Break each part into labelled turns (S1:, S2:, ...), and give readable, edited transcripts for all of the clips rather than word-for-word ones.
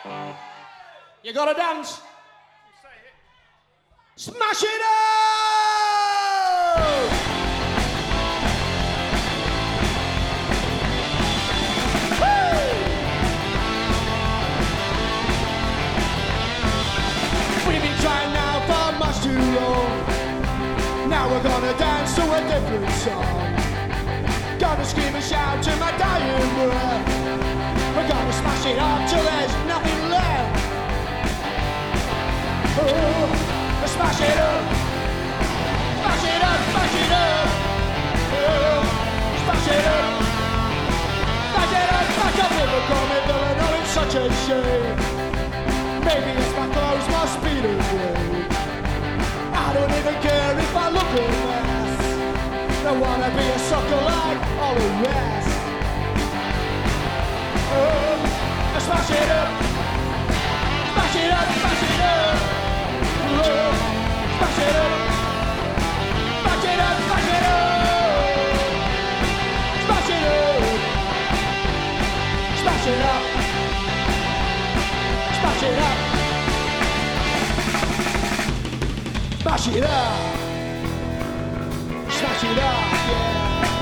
S1: You gotta dance. Smash it up! Woo! We've been trying now for much too long. Now we're gonna dance to a different song. Gonna scream and shout to my dying breath. We're gonna smash it up till there's nothing left. Oh, let's smash it up. Smash it up, smash it up. Oh, smash it up. Smash it up, smash up. If we're coming, then I know it's such a shame. Maybe it's my clothes must be the way. I don't even care if I look a mess. Don't wanna be a sucker like all the rest. Oh, let's smash it up. Smash it up, smash it up. Oh, smash it up. Smash it up, smash it up. Smash it up. Smash it up. Smash it up. Smash it up. Smash it up, yeah.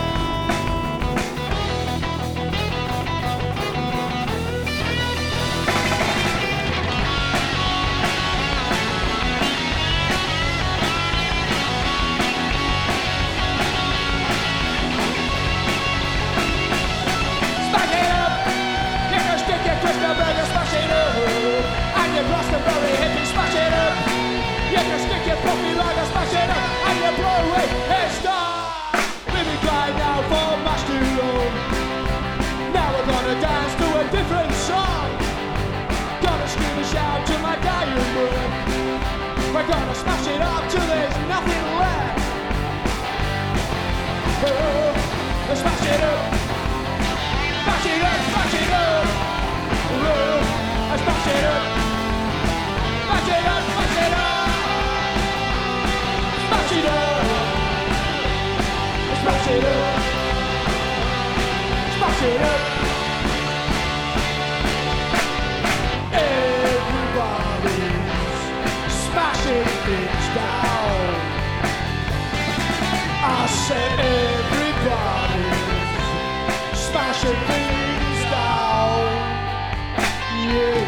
S1: Smash it up. You can stick your crystal burger, smash it up. And your Glastonbury hippie, smash it up. You can stick your puppy lager, smash it up. And your Broadway hairstyle. We've been crying now for much too long. Now we're gonna dance to a different song. Gonna scream and shout to my dying breath. We're gonna smash it up till there's nothing left. Oh, let's smash it up. Smash it up, smash it up. Oh, let's smash it up. Smash it up, smash it up. Smash it up. Smash it up. Smash it up. Everybody's smashing things down. I said everybody's smashing things down. Yeah.